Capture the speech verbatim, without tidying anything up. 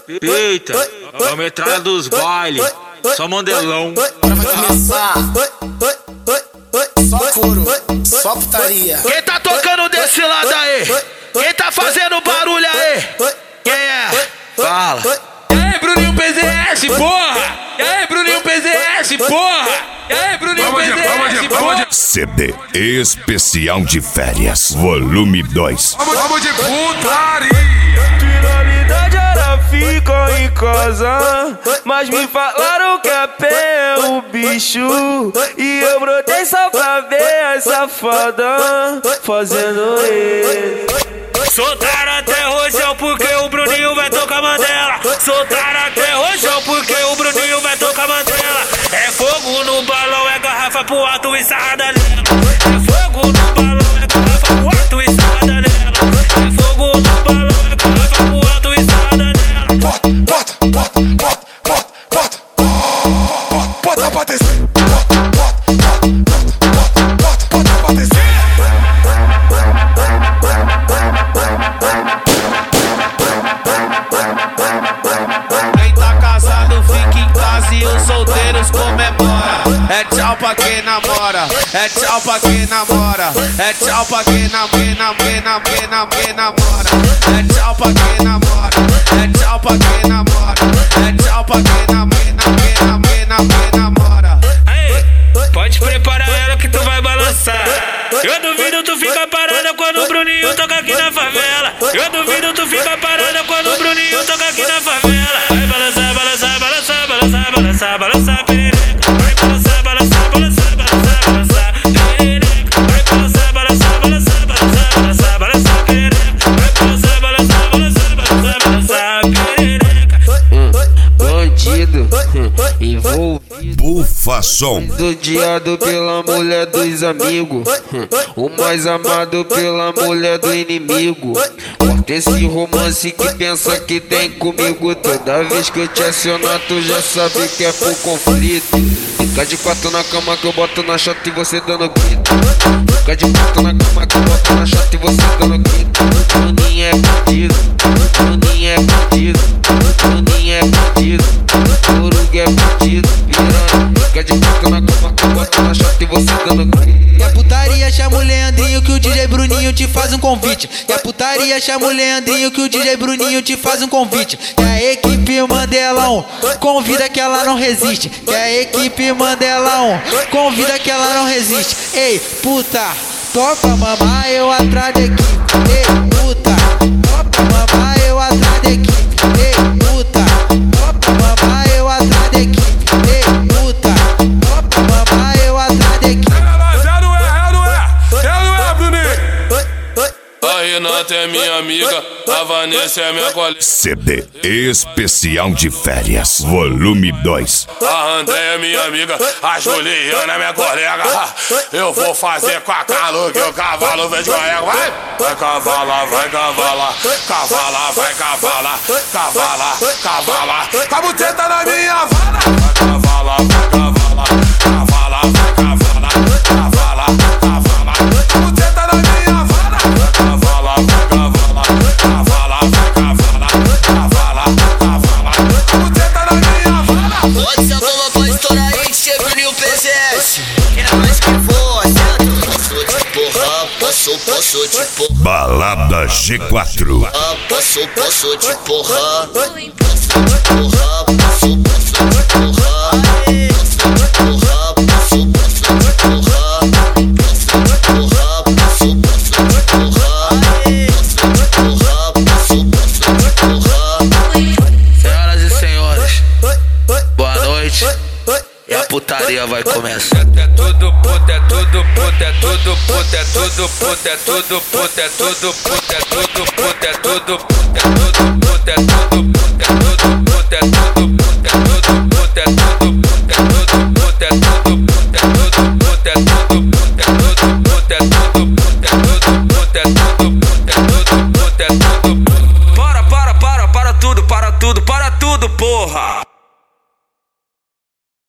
Eita, é a metralha dos bailes, só mandelão. Agora vai começar. Só couro, só putaria. Quem tá tocando desse lado aí? Quem tá fazendo barulho aí? Quem é? Fala. E aí, Bruninho P Z S, porra! E aí, Bruninho P Z S, porra! E aí, Bruninho P Z S, porra! C D especial de férias, volume dois. Vamos, vamos de putaria! Finalidade era ficar em casa, mas me falaram que a pé é o bicho. E eu brotei só pra ver a safada fazendo isso. Soltaram até rojão porque o Bruninho vai tocar Mandela. Soltaram até rojão porque o Bruninho vai tocar Mandela. É fogo no balão, é garrafa pro alto e sarrada nela. É fogo no balão, é garrafa pro alto e sarrada nela. É fogo no balão, é garrafa pro alto e sarrada nela. Bota, bota, bota, bota, bota, bota, bota, bota pra descer. Bota, bota, bota, bota, bota, bota pra descer. Quem tá casado fica em casa e os solteiros comemora. É tchau pra quem namora, é tchau pra quem namora, é tchau pra quem namora, quem namora, quem namora, quem namora. É tchau pra quem namora, é tchau pra quem namora, é tchau pra quem namora, quem namora, quem namora. Aí, pode preparar ela que tu vai balançar. Eu duvido tu fica parada quando o Bruninho toca aqui na favela. Eu duvido tu fica parada quando o Bruninho toca aqui na favela. Vai balançar, balançar, balançar, balançar, balançar, balançar, perereca. Vai balançar, balançar, balançar, balançar, balançar, perereca. Vai balançar, balançar, balançar, balançar, balançar, balançar, perereca. Vai balançar, balançar, balançar, balançar, balançar, perereca. Bandido envolvido, Bufason, odiado pela mulher dos amigos, o mais amado pela mulher do inimigo. Corta esse romance que pensa que tem comigo. Toda vez que eu te acionar tu já sabe que é por conflito. Fica de quatro na cama que eu boto na chata e você dando grito. Fica de quatro na cama que eu boto na chata e você dando grito. Bruninho é bandido, Bruninho é bandido, Bruninho é bandido, Coruga é bandido, piranha. Fica de quatro na cama que eu boto na chata e você dando grito. Quer putaria, chama o Leandrinho que o D J Bruninho te faz um convite. Quer putaria, chama o Leandrinho que o D J Bruninho te faz um convite. Que a equipe Mandelão convida que ela não resiste. Que a equipe Mandelão convida que ela não resiste. Ei, puta, topa mamar eu atrás da equipe. Ei, puta, topa mamar eu atrás da equipe. Ei, puta, topa mamar eu atrás da equipe. Ei, puta, topa mamar eu atrás da equipe. A Renata é minha amiga, a Vanessa é minha colega. C D especial de férias, volume dois. A André é minha amiga, a Juliana é minha colega. Eu vou fazer com a Calu que o cavalo vem de goiaba. Vai, vai cavala, vai cavala, cavala, vai cavala, cavala, cavala. Com a buteta na minha vara. Vai cavala, vai cavala, cavala, vai cavala, cavala, cavala. Com a buteta na minha vara. Vai cavala, vai cavala, cavala, vai cavala, cavala, cavala. Com a buteta na minha vara. Pode ser a bomba, pode estourar aí, que Bruninho P Z S. Quer mais que for, certo? Posso te porra, posso, posso te porra. Balada G quatro. Ah, posso, posso te porra. Posso te porra, posso, posso te porra. Posso te porra, posso, posso te porra. Posso te porra, posso, posso te porra. Posso te porra, posso, posso te porra. Senhoras e senhores, boa noite. E a putaria vai começar. É tudo puta, é tudo puta, é tudo puta, é tudo puta, é tudo puta, é tudo puta, é tudo puta, é tudo puta, é tudo puta, é tudo puta.